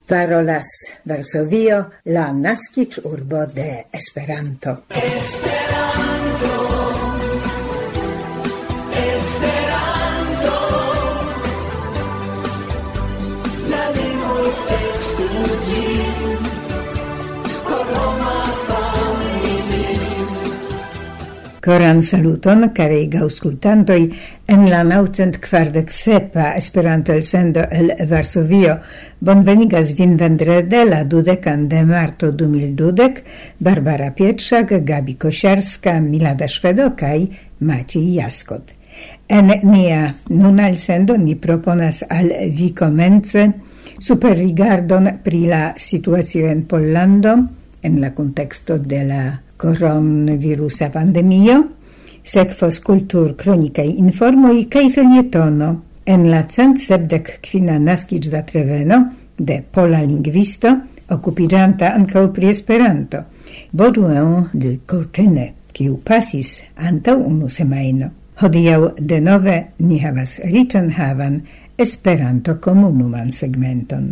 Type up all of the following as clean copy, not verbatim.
Parolas Varsovio, la naskiĝurbo de Esperanto. Koran saluton, carei gaŭskultantoj, en la 947 Esperanto elsendo el Varsovio. Bonvenigas vin vendrede la 20 de marto 2020, Barbara Pietrzak, Gabi Kosiarska, Milada Szwedo kaj Maciej Jaskot. En nia nuna elsendo ni proponas al vi komence superrigardon pri la situacio en Pollando, en la conteksto de la coronavirusa pandemio, sekvos kultur kronikaj informoj kaj felietono en la 175 naskiĝdatreveno de pola lingvisto okupiĝanta ankaŭ pri Esperanto, Baudouin de Courtenay, kiu pasis antaŭ unu semajno. Hodiaŭ denove ni havas riĉan havan Esperanto komunuman segmenton.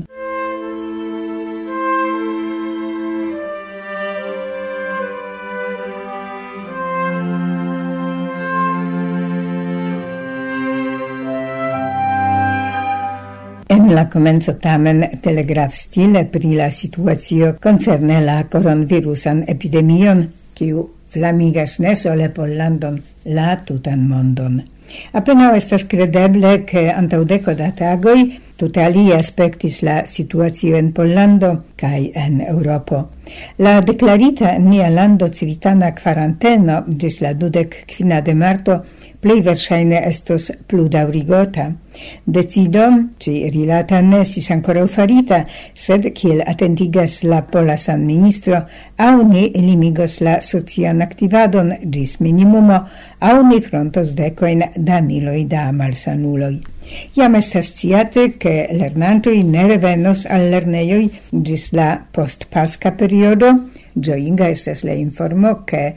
En la komenco tamen telegraf stile pri la situacio concerne la coronavirusan epidemion, kiu flamigas ne sole Pollandon, la tutan mondon. Apenaŭ estas kredeble, ke antaŭ deko da tagoj tute alie aspektis la situacio en Pollando kaj en Eŭropo. La deklarita en nia lando civitana kvaranteno ĝis la 25 de marto plej verŝajne estos pludaŭrigota. Decido, ĝi rilata ne estis ankoraŭ farita, sed kiel atentigas la pola sanministro, aŭ ni limigos la socian aktivadon ĝis minimumo, aŭ ni frontos dekojn da miloj da malsanuloj. Jam estas sciate, ke lernantoj ne revenos al lernejoj ĝis la postpaska periodo. Ĝojiga estas la informo, ke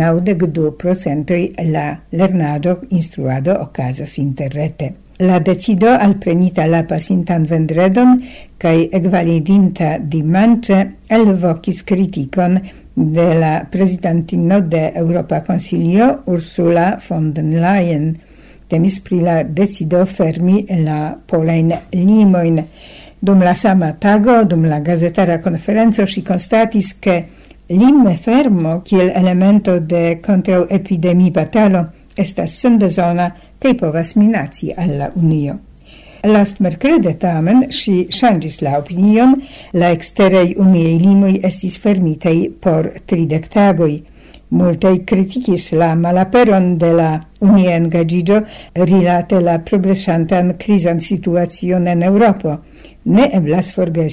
92% la lernado instruado okazas interrete. La decido alprenita la pasintan vendredon kaj ekvalidinta dimanĉe elvokis kritikon de la prezidantino de Eŭropa Konsilio Ursula von der Leyen. Temis pri la decido fermi la polajn limojn. Dum la sama tago, dum la gazetara konferenco, ŝi konstatis, ke limfermo kiel elemento de kontraŭepidemi-batalo estas sendezona kaj povas minaci al la Unio. Lastmerkrede tamen ŝi ŝanĝis la opinion, la eksteraj uniaj limoj estis fermitaj por 30 tagoj. Multaj kritikis la malaperon de la unia engaĝiĝo rilate la progresantan krizan situacion en Eŭropo. Ne eblas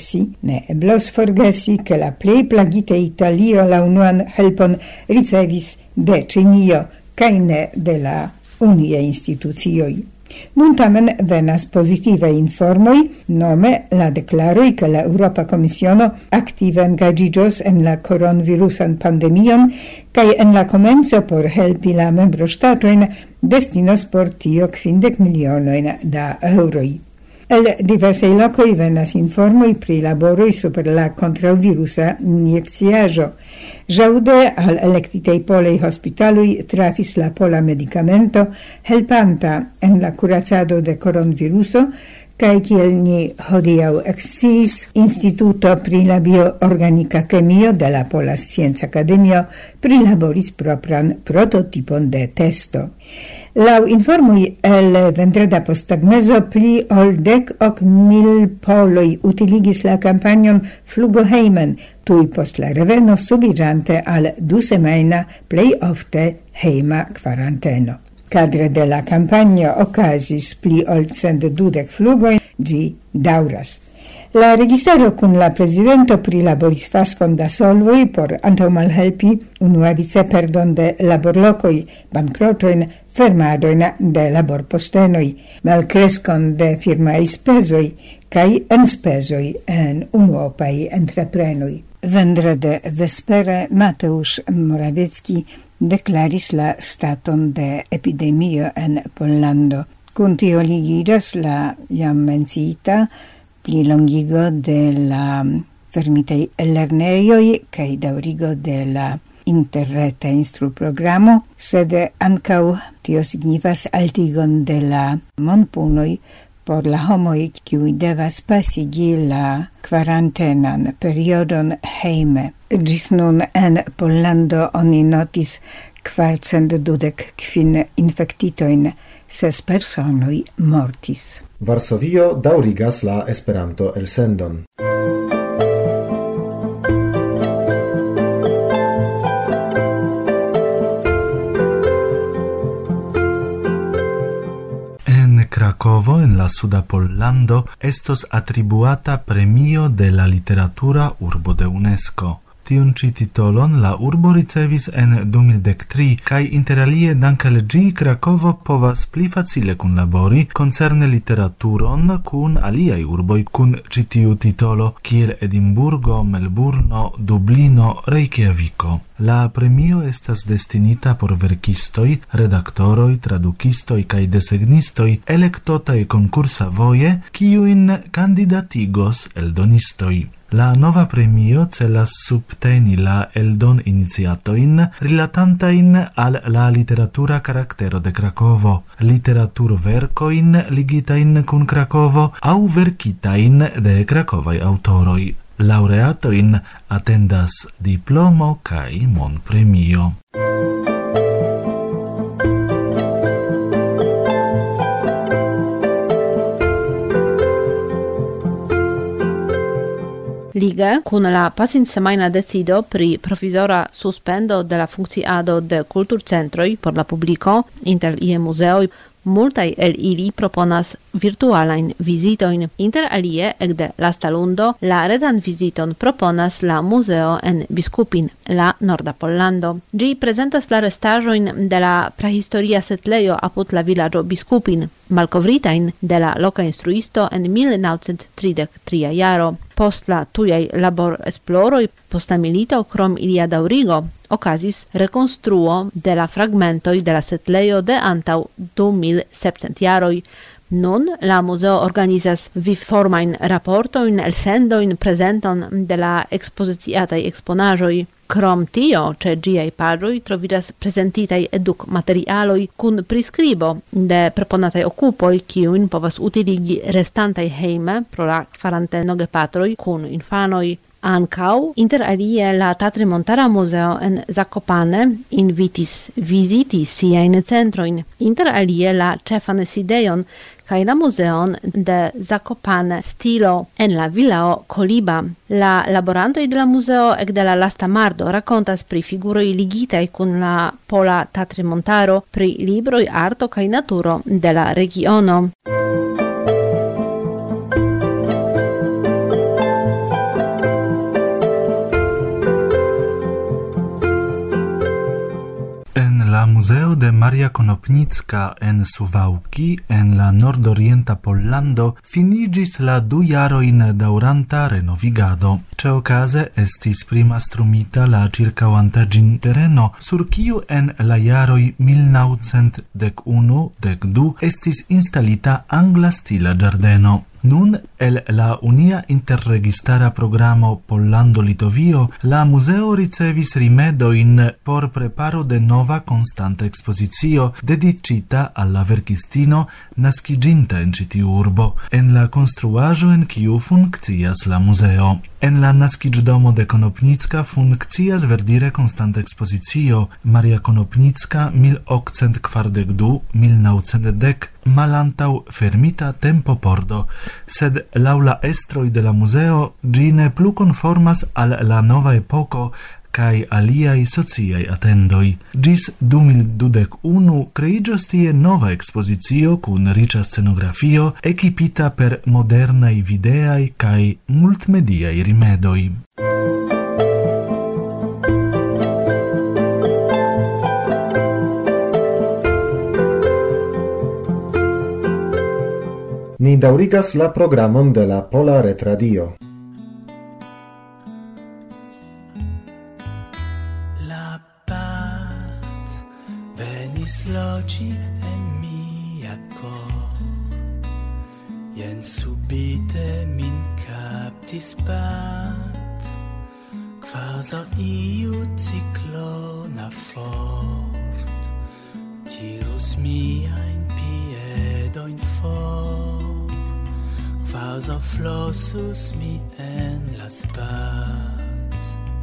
forgesi, ke la plej plagita Italio la unuan helpon ricevis de Ĉinio kaj ne de la uniaj institucioj. Nun tamen venas pozitive informoj, nome la deklaroj, ke la Eŭropa Komisiono aktive engaĝiĝos en la koronavirusan pandemion kaj en la komenco por helpi la membroŝtatojn destinos por tio 50 milionojn da eŭroj. El diversaj lokoj venas informoj pri laboroj super la kontraŭvirusa injekciaĵo. Ĵaŭde al elektitaj polaj hospitaloj trafis la pola medikamento helpanta en la kuracado de koronaviruso, kaj kiel ni hodiaŭ eksciis, Instituto pri la bioorganika kemio de la Pola Scienca Akademio prilaboris propran prototipon de testo. Laŭ informoj el vendreda posttagmezo pli ol 10,000 poloj utiligis la kampanjon Flugo hejmen, tuj post la reveno subiĝante al 2-semajna plej ofte hejma kvaranteno. Kadre de la kampanjo okazis pli ol 120 flugoj, ĝi daŭras. La registaro kun la prezidento prilaboris faskon da solvoj por antaŭ malhelpi unuavice perdon de laborlokoj, bankrotojn, fermadojn de laborpostenoj, malkreskon de firmaj spezoj kaj enspezoj en unuopaj entreprenoj. Vendrede vespere Mateusz Morawiecki deklaris la staton de epidemio en Pollando. Kun tio ligiĝas la jam menciita plilongigo de la fermitei lerneioi cae daurigo de la interreta instruprogramo, sed ancau tio signifas altigon de la monpunoi por la homoi qui devas pasigi la quarantenan periodon heime. Gis nun en Pollando oni notis 425 infectitoin, 6 personoi mortis. Varsovio daŭrigas la Esperanto elsendon. Krakovo en la suda Pollando estos attribuata premio de la literatura urbo de UNESCO. Tiun ci titolon la urbo ricevis en 2013, kai interalie dank al gi Krakovo povas pli facile kunlabori concerne literaturon kun aliaj urboj kun ci tiu titolo, kiel Edimburgo, Melburno, Dublino, Reykjaviko. La premio estas destinita por verkistoj, redaktoroj, tradukistoj kaj desegnistoj elektotaj konkursa voje, kiujn kandidatigos eldonistoj. La nova premio celas subteni la eldon iniciatoin rilatantain al la literatura karaktero de Krakovo, literaturverkoin ligitain kun Krakovo au verkitain de krakovaj autoroj. Laureatoin atendas diplomo kaj monpremio. Lige kun la pasintsemajna decido pri provizora suspendo de la funkciado de kulturcentroj por la publiko, inter ie muzeoj, multaj el ili proponas virtualajn vizitojn. Inter alie, ekde lasta lundo, la retan viziton proponas la muzeo en Biskupin, la Norda Pollando. Ĝi prezentas la restaĵojn de la prahistoria setlejo apud la vilaĝo Biskupin, malkovritajn de la loka instruisto en 1933 jaro. Post la tujaj labor-esploroj post la milito, krom ilia daŭrigo, okazis rekonstruo de la fragmentoj de la setlejo de antaŭ 2700 jaroj. Nun la muzeo organizas vivformajn raportojn, elsendojn, prezenton de la ekspoziciataj eksponaĵoj. Krom tio, ĉe ĝiaj paĝoj troviĝas prezentitaj eduk-materialoj kun priskribo de proponataj okupoj, kiujn povas utiligi restantaj hejme pro la kvaranteno gepatroj kun infanoj. Ancau, inter alie la Tatry-Montara Muzeo en Zakopane invitis viziti siajn centrojn. Inter alie la ĉefan sidejon kaj la muzeon de Zakopane stilo en la vilao Koliba. La laborantoj de la muzeo ekde la lasta mardo rakontas pri figuroj ligitaj kun la pola Tatry-Montaro, pri libroj, arto kaj naturo de la regiono. La Muzeo de Maria Konopnicka en Suwałki en la nordorienta Pollando finigis la 2 jarojn daŭranta renovigado. Ĉeokaze estis primastrumita la ĉirkaŭanta ĝin tereno, sur kiu en la jaroj 1911-12 estis instalita angla stila ĝardeno. Nun, el la unia interregistara programo Pollando-Litovio, la muzeo ricevis rimedoin por preparo de nova constanta expozicio dedicita alla verkistino naskiĝinta en ĉi tiu urbo, en la konstruaĵo en kiu funkcias la muzeo. En la naskiĝdomo de Konopnicka funkcias verdire konstanta ekspozicio Maria Konopnicka 1842-1910 malantaŭ fermita tempopordo, sed laŭ la estroj de la muzeo ĝi ne plu konformas al la nova epoko kaj aliaj sociaj atendoj. Ĝis 2021 kreiĝos tie nova ekspozicio kun riĉa scenografio ekipita per modernaj videaj kaj multmediaj rimedoj. Ni daŭrigas la programon de la Pola Retradio. La paz venis loĝi en mia kor, jen subite min captis bat, quasi iu cyclona fort, tirus miain piedoin for, quasi flossus mi en la spat.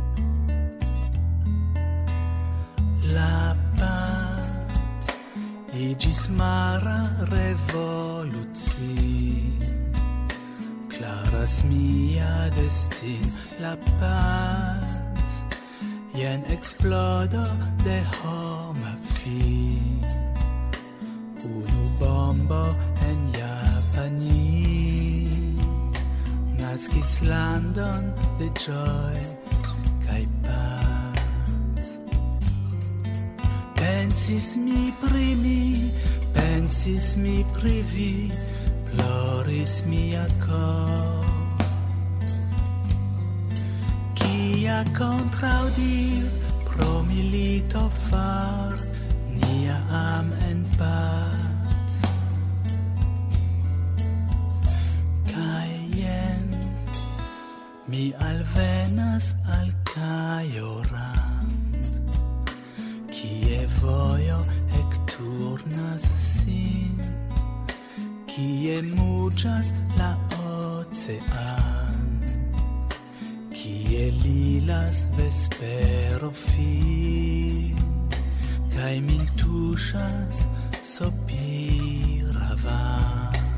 La pat igis mara revoluci, claras mia destin. La pat jen explodo de homa fin, unu bombo en Japani naskis landon de joy kai pat. Pensis mi pri mi, pensis mi pri vi, ploris mia cor. Kia contraudir pro milito far, nia am en pat. Kai jen mi alvenas al Caio Rand, kie vojo ekturnas sin, kie muĝas la ocean, kie lilas vespero fin, kaj min tuŝas sopira van.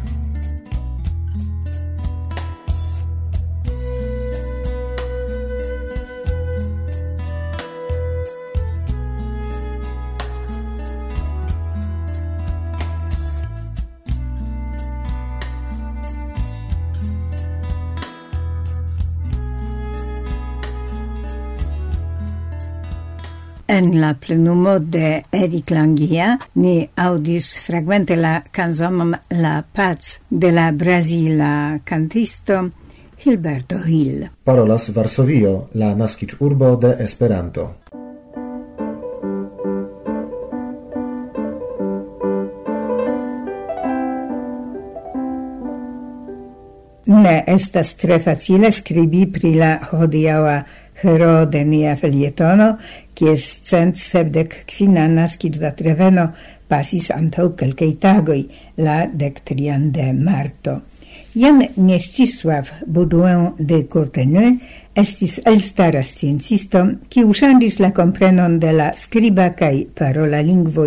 En la plenumo de Eric Langia ni audis fragmente la canzonon La Paz de la Brasila cantisto Gilberto Gil. Parolas Varsovio, la naskiĝurbo de Esperanto. Ne estas tre facile skribi pri la hodiaŭa hero de nia felietono, kies 175 naskiĝdatreveno pasis antaŭ kelkaj tagoj, la 13 de marto. Jan Mstislav Baudouin de Courtenay estis elstara sciencisto, kiu ŝanĝis la komprenon de la skriba kaj parola lingvoj.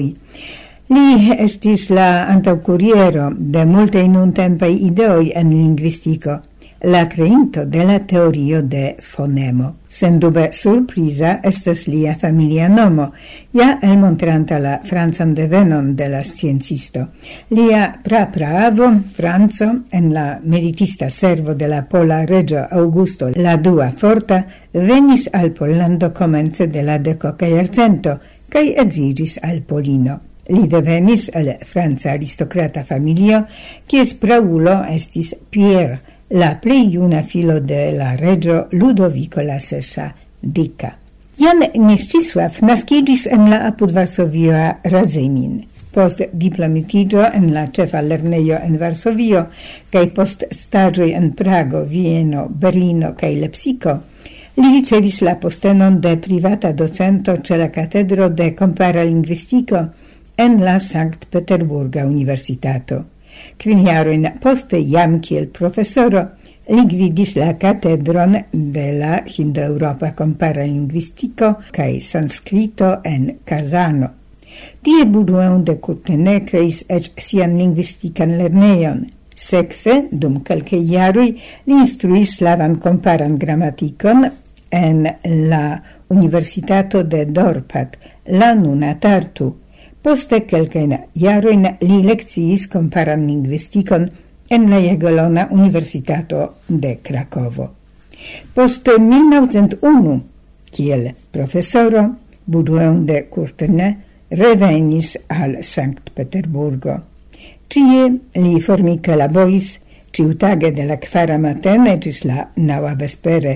Li estis la antaŭkuriero de multaj nuntempaj ideoj en lingvistiko, la creinto de la teorio de fonemo. Sendube surpriza estas lia familia nomo, ja elmontranta la francan devenon de la sciencisto. Lia prapraavo, Franco, en la militista servo de la pola regio Augusto la Dua Forta, venis al Pollando komence de la 10. jarcento, kaj edziĝis al Polino. Li devenis el franca aristokrata familio, kies praulo estis Pierre, la plej juna filo de la regio Ludovico la Sesa Dika. Jan Mstislav naskiĝis en la apud Varsovia Razemin. Post diplomitiĝo en la ĉefa lernejo en Varsovio kaj post staĝoj en Prago, Vieno, Berlino kaj Lepsiko, li ricevis la postenon de privata docento ĉe la katedro de kompara lingvistiko en la Sankt Peterburga Universitato. 5 jarojn poste, jam kiel profesoro, li gvidis la katedron de la Hindoeŭropa kompara lingvistiko kaj sanskrito en Kazano. Tie Baudouin de Courtenay kreis eĉ sian lingvistikan lernejon. Sekve, dum kelkaj jaroj, li instruis slavan komparan gramatikon en la Universitato de Dorpat, la nuna Tartu. Poste kelkajn jarojn li lekciis komparan lingvistikon en la Jagiellona Universitato de Krakovo. Post 1901, kiel profesoro, Baudouin de Courtenay revenis al Sankt Peterburgo. Tie li formike laboris ĉiutage de la 4 matene ĝis la 9 vespere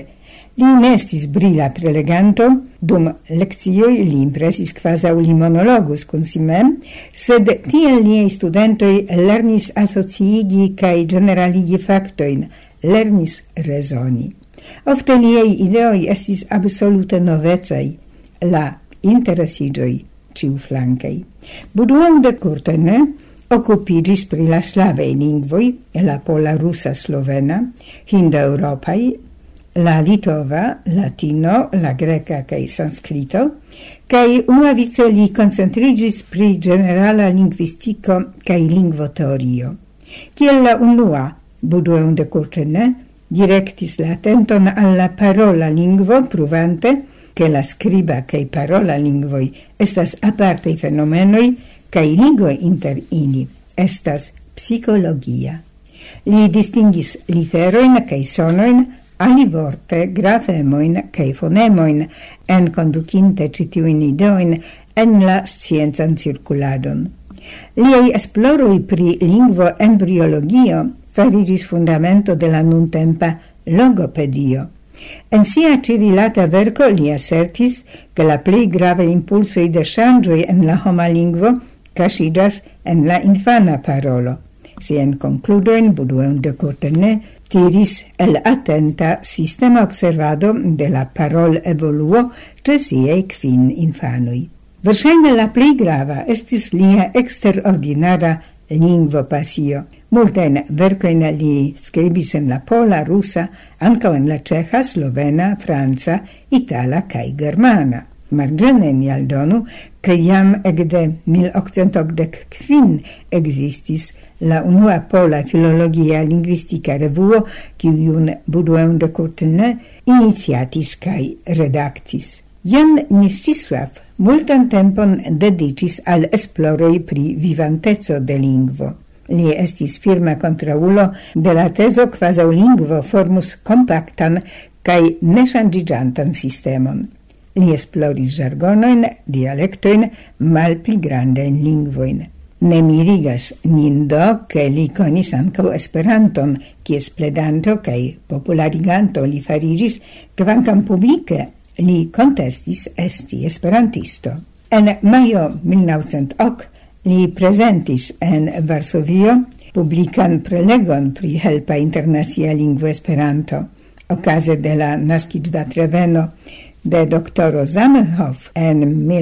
Li ne estis brila preleganto, dum lekcioj li impresis quasi li monologus kun si mem, sed tiel liei studentoi lernis asociigi cae generaligi factoin, lernis resoni. Ofte liei ideoi estis absolute novecai, la interesigioi ciu flancei. Buduan de Courtenay occupigis pri la slavei lingvoi, la pola, russa, slovena, hindoeuropai, la litova, latino, la greca cae sanscrito, cae unuavice li concentrigis pri generala linguistico cae lingvoteorio. Kiel la unua, Buduan de Courtenay directis la attenton alla parola lingvo, pruvante che la scriba cae parola lingvoi estas apartei fenomenoi cae ligo inter ili estas psicologia. Li distinguis literoin cae sonoin, alivorte grafemoin cae fonemoin, en conducinte citiuin ideoin en la scienzan circuladon. Liei esploroi pri lingvo embryologio farigis fundamento de la nuntempa logopedio. En sia cirilata verco li assertis che la plei grave impulsoi de changioi en la homa lingvo casigas en la infana parolo. Sien concludoin Buduan de Courtenay tiris el attenta sistema observado de la parol evoluo ce siei quin infanoi. Versaine la plei grava estis lia extraordinara lingvo pasio. Multen vercoin li scribis en la pola, russa, anca en la ceca, slovena, franza, itala cae germana. Margene ni aldonu che iam ecde 1885 existis la unua pola filologia linguistica revuo quiun Buduan de Courtenay initiatis cae redactis. Jan Mstisław multan tempon dedicis al esploroi pri vivantezo de lingvo. Li estis firma contraulo de la teso quasi lingvo formus compactan cae nesangigiantan sistemon. Li esploris jargonoin, dialectoin, malpli grandein lingvoin. Ne mirigas nin do che li conis ancau Esperanton, quies pledanto cae populariganto li farigis, quancam publice li contestis esti esperantisto. En maio 1908 li presentis en Varsovio publican prelegon pri helpa internacia lingvo Esperanto. Ocase de la nascitdat reveno de doctoro Zamenhof en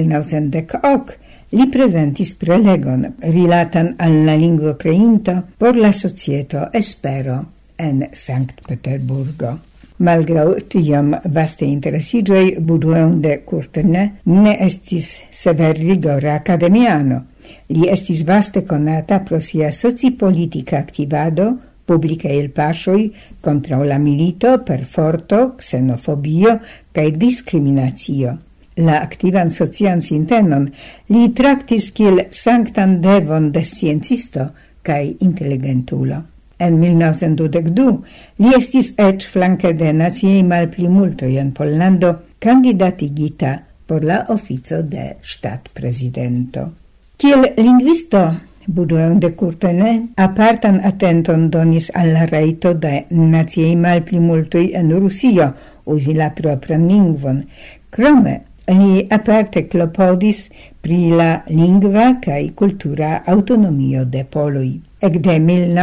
1910 li presentis prelegon rilatan al la lingvo creinto por la societo Espero en Sankt Peterburgo. Malgrau tiam vaste interesigioi, Buduan de Courtenay ne estis sever rigora academiano. Li estis vaste conata pro sia sociopolitica activado, publica il pasoi contra la milito per forto, xenofobio cae discriminatio. La activan socian sintenon li tractis kiel sanctan devon de sciencisto cae intelligentulo. En 1922 li estis ec flanque de naziei malplimultoi en Pollando candidatigita por la officio de Stadtpresidento. Kiel linguisto, Buduan de Courtenay apartan attenton donis alla reito de naziei malplimultoi en Russio usi la propran lingvon. Crome, li aparte clopodis pri la lingva cae cultura autonomio de Poloi. Ecde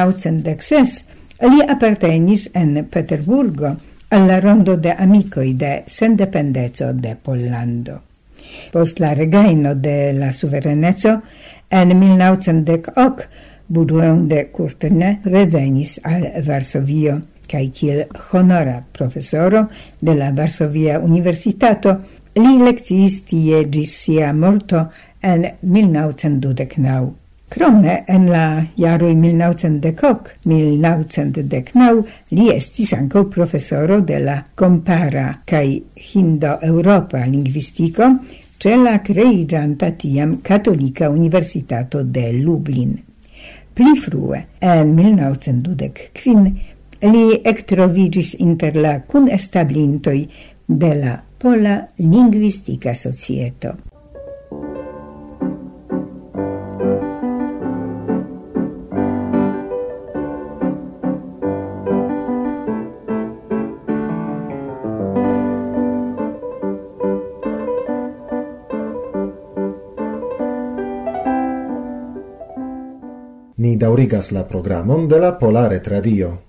1916 li appartenis en Peterburgo alla rondo de amicoi de sendependezo de Pollando. Post la regaino de la suverenezzo, en 1918 Buduan de Courtenay revenis al Varsovio, cae kiel honora professoro de la Varsovia Universitato li lecciis tie gis sia morto en 1929. Crome, en la jaroi 1919 li estis anco professoro de la compara cae hindo-europa linguistico ce la creigianta tiam Catolica Universitato de Lublin. Pli frue, en 1925, li ectrovigis inter la cunestablintoi de la Pola Linguistica Societo. ni daurigas la programon de la Pola Retradio.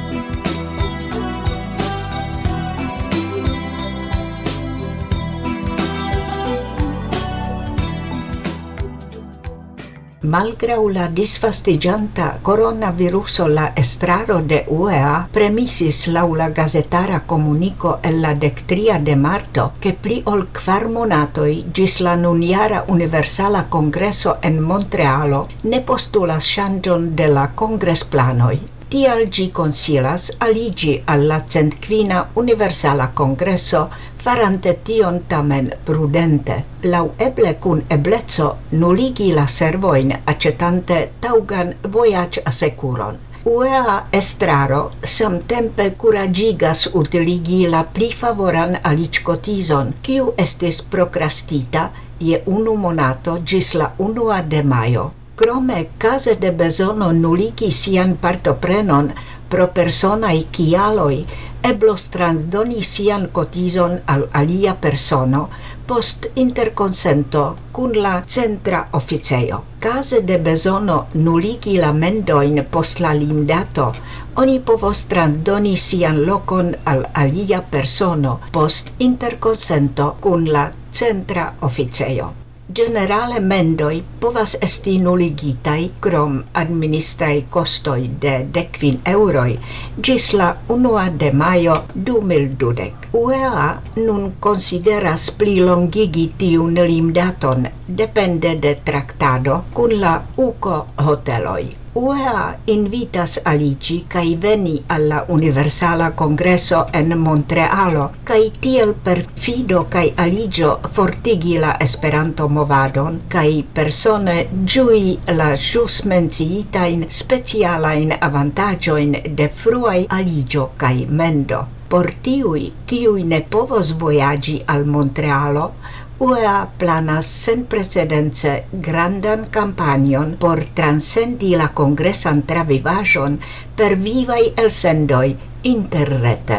Malgrau la disvastigianta coronaviruso, la estraro de UEA premisis lau la gazetara comunico el la 13 de marto che pli ol 4 monatoi gis la nunjara Universala Congreso en Montrealo ne postulas ŝanĝon de la congresplanoj. Tial ĝi konsilas aligi al la 105 Universala Congreso, farante tion tamen prudente, laueble kun ebleco nuligi la servojn aĉetante taŭgan vojaĝ-asekuron. UEA estraro samtempe kuraĝigas utiligi la pli favoran aliĝkotizon, kiu estis prokrastita je 1 monato ĝis la 1 de majo. Krome, kaze de bezono nuligi sian partoprenon pro personaj kialoj, eblos transdoni sian kotizon al alia persono post interkonsento kun la centra oficejo. Kaze de bezono nuligi la mendojn post la limdato, oni povos transdoni sian lokon al alia persono post interkonsento kun la centra oficejo. Generale mendoi povas esti nuligitai krom administrai costoi de 15 euroi gis la 1 de majo 2020. UEA nun consideras pli longigi tiun limdaton depende de traktado kun la UCO hoteloi. UEA invitas aligi kai veni alla Universala Congreso en Montrealo kai tiel per fido kai aligio fortigi la Esperanto movadon kai persone ĝui la ĵus menciitajn specialajn avantaĝojn de fruaj aligio kai mendo. Por tiuj, kiuj ne povos vojaĝi al Montrealo, UEA planas senprecedence grandan kampanjon por transcendi la kongresan travivaĵon per vivaj elsendoj interrete.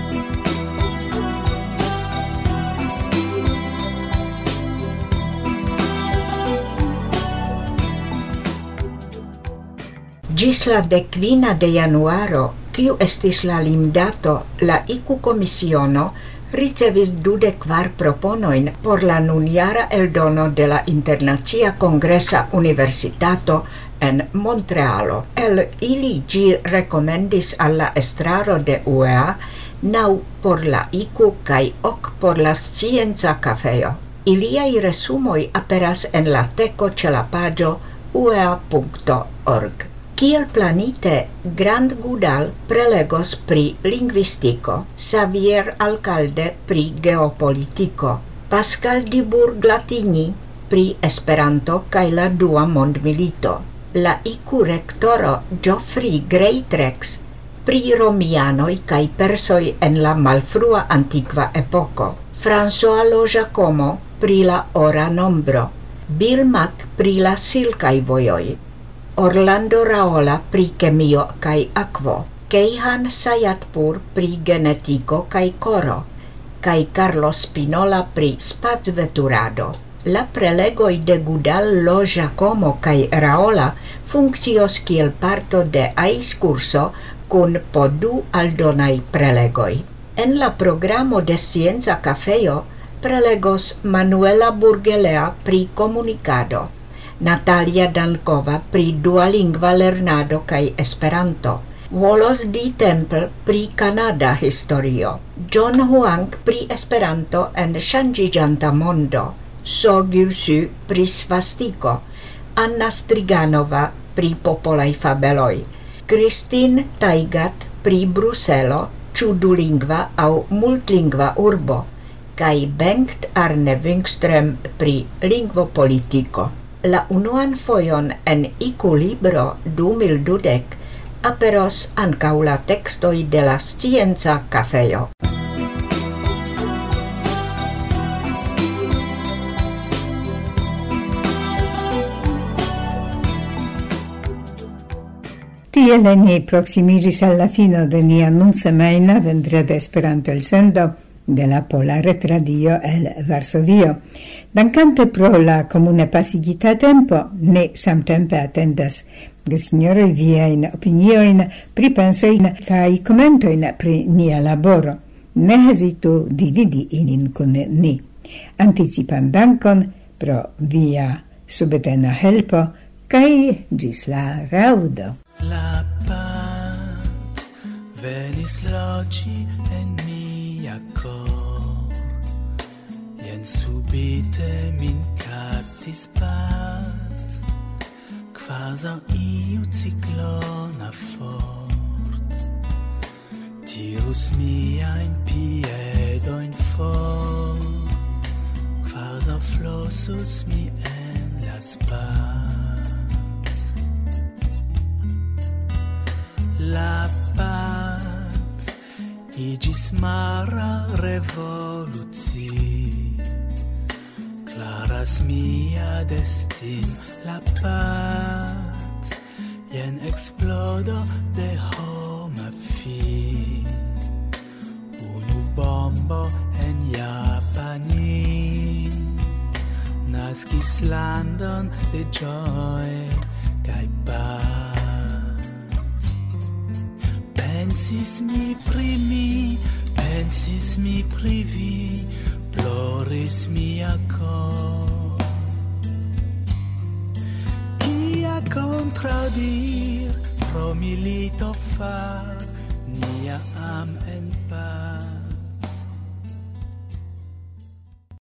Ĝis la 15 de januaro, kiu estis la limdato, la IQ-komisiono ricevis 24 proponoin por la nunjara eldono de la Internacia Kongresa Universitato en Montrealo. El ili ĝi rekomendis al la estraro de UEA 9 por la IQ kaj 8 por la Scienca Kafejo. Iliaj resumoj aperas en la teko ĉe la paĝo uea.org. Kiel planite, Grant Goodall prelegos pri lingvistiko, Xavier Alcalde pri geopolitiko, Pascal Dubourg-Latini pri Esperanto kaj la Dua Mondmilito, la IQ rektoro Geoffrey Greatrex pri romianoj kaj persoj en la malfrua antikva epoko, François Lo-Giacomo pri la ora nombro, Bill Mack pri la silkaj vojoj, Orlando Raola pri kemio kaj akvo, Keihan Sayatpur pri genetiko kaj koro, kaj Carlos Spinola pri spacveturado. La prelegoj de Goodall, Lo-Giacomo kaj Raola funkcios kiel parto de AIS-kurso kun po 2 aldonaj prelegoj. En la programo de Scienca Kafejo prelegos Manuela Burgelea pri komunikado, Natalia Dankova pri dualingva lernado kaj Esperanto, Wallace D. Temple pri Kanada historio, John Huang pri Esperanto en ŝanĝiĝanta mondo, So Gyusu pri svastiko, Anna Striganova pri popolaj fabeloj, Christine Taigat pri Bruselo, ĉu dulingva aŭ multlingva urbo, kaj Bengt Arne Wingström pri lingvopolitiko. La unuan fojon en IQ-libro 2020 aperos ankaŭ la tekstoj de la Scienca Kafejo. Tiel ni proximiĝis al la fino de nia nunsemaina vendreda Esperanto-elsendo. de la Pola Retradio el Varsovio. Dankante pro la comune pasigita tempo, ne samtempe attendas signore viain opinioin, pripensoin kai commentoin pri nia laboro. Ne hesitu dividi ilin con ni. Anticipan dankon pro via subetena helpo kai gis la raudo. La paz venis logi en mia cor, jen subite min captis paz, quasau iu ciclona fort, tirus miain piedoin fort, quasau flossus mi en las paz. La paz igis mara revoluci, claras mia destin. La paz jen explodo de homa fi, unu bombo en Japani naskis landon de joy kai paz. Pensis mi pri mi, pensis mi pri vi, ploris mia cor. Kia contradir pro milito far nia am en paz.